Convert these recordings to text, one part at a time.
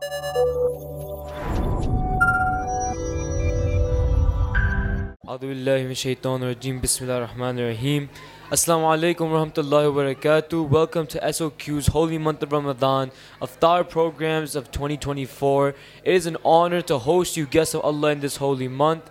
A'udhu billahi min shaitanir rajim. Bismillahir Rahmanir Rahim. Assalamu alaikum warahmatullahi wabarakatuh. Welcome to SOQ's Holy Month of Ramadan, Iftar programs of 2024. It is an honor to host you guests of Allah in this holy month.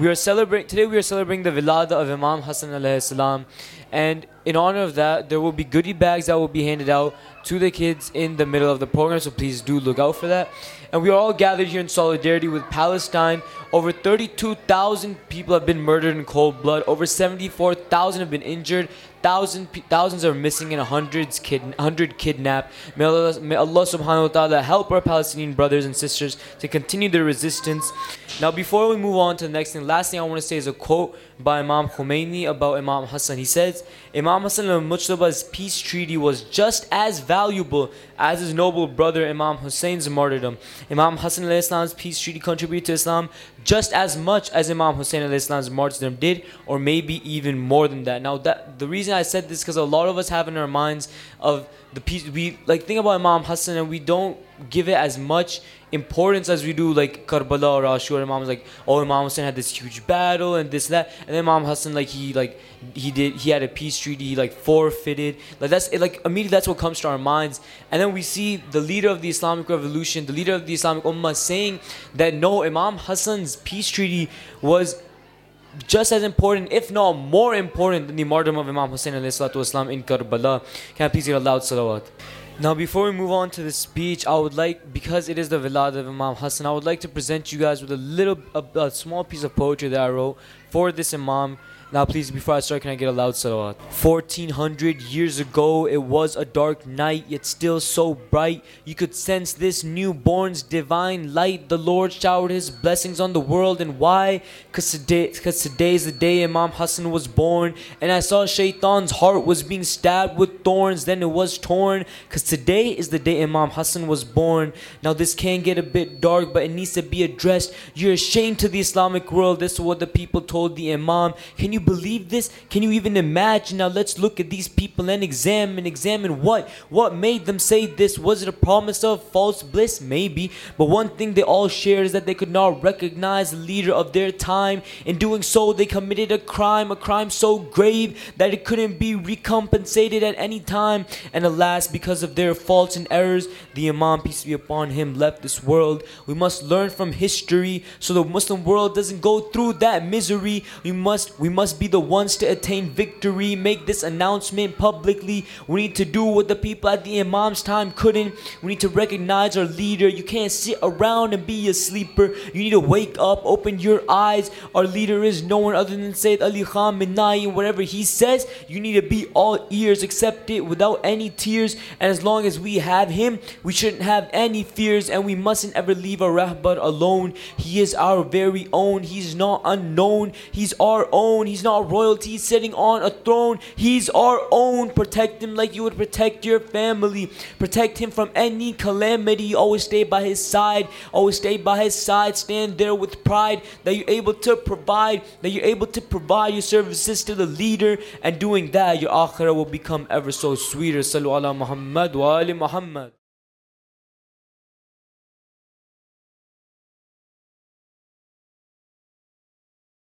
Today we are celebrating the Vilada of Imam Hassan alayhi salam, and in honor of that, there will be goodie bags that will be handed out to the kids in the middle of the program, so please do look out for that. And we are all gathered here in solidarity with Palestine. Over 32,000 people have been murdered in cold blood. Over 74,000 have been injured. Thousands are missing and hundred kidnapped. May Allah subhanahu wa ta'ala help our Palestinian brothers and sisters to continue their resistance. Now, before we move on to the next thing, last thing I want to say is a quote by Imam Khomeini about Imam Hassan. He says, Imam Hassan al-Mujtaba's peace treaty was just as valuable as his noble brother Imam Hussein's martyrdom. Imam Hassan al-Islam's peace treaty contributed to Islam just as much as Imam Hussein al-Islam's martyrdom did, or maybe even more than that. Now, the reason I said this because a lot of us have in our minds of the peace, we like think about Imam Hassan and we don't give it as much importance as we do like Karbala or Ashura. Imam was like, oh, Imam Hussein had this huge battle and this that, and then Imam Hassan he had a peace treaty, he forfeited, immediately that's what comes to our minds. And then we see the leader of the Islamic revolution, the leader of the Islamic Ummah saying that no, Imam Hassan's peace treaty was just as important, if not more important, than the martyrdom of Imam Hussein alayhi salatu wasalam in Karbala. Can I please get a loud salawat? Now, before we move on to the speech, I would like, because it is the Vilad of Imam Hassan, I would like to present you guys with a small piece of poetry that I wrote for this Imam. Now, please, before I start, can I get a loud salawat? 1400 years ago, it was a dark night, yet still so bright. You could sense this newborn's divine light. The Lord showered His blessings on the world. And why? Because today is the day Imam Hassan was born. And I saw Shaitan's heart was being stabbed with thorns. Then it was torn. Because today is the day Imam Hassan was born. Now, this can get a bit dark, but it needs to be addressed. You're ashamed to the Islamic world. This is what the people told the Imam. Can you believe this? Can you even imagine? Now let's look at these people and examine what made them say this. Was it a promise of false bliss? Maybe, but one thing they all shared is that they could not recognize the leader of their time. In doing so, they committed a crime so grave that it couldn't be recompensated at any time. And alas, because of their faults and errors, the Imam, peace be upon him, left this world. We must learn from history so the Muslim world doesn't go through that misery. We must be the ones to attain victory. Make this announcement publicly. We need to do what the people at the Imam's time couldn't. We need to recognize our leader. You can't sit around and be a sleeper. You need to wake up, open your eyes. Our leader is no one other than Sayyid Ali Khamenei, and whatever he says, you need to be all ears, accept it without any tears. And as long as we have him, we shouldn't have any fears, and we mustn't ever leave our Rahbar alone. He is our very own. He's not unknown. He's our own. He's not royalty sitting on a throne. He's our own. Protect him like you would protect your family. Protect him from any calamity. Always stay by his side. Always stay by his side. Stand there with pride that you're able to provide. Your services to the leader. And doing that, your akhirah will become ever so sweeter. Sallu ala Muhammad wa ali Muhammad.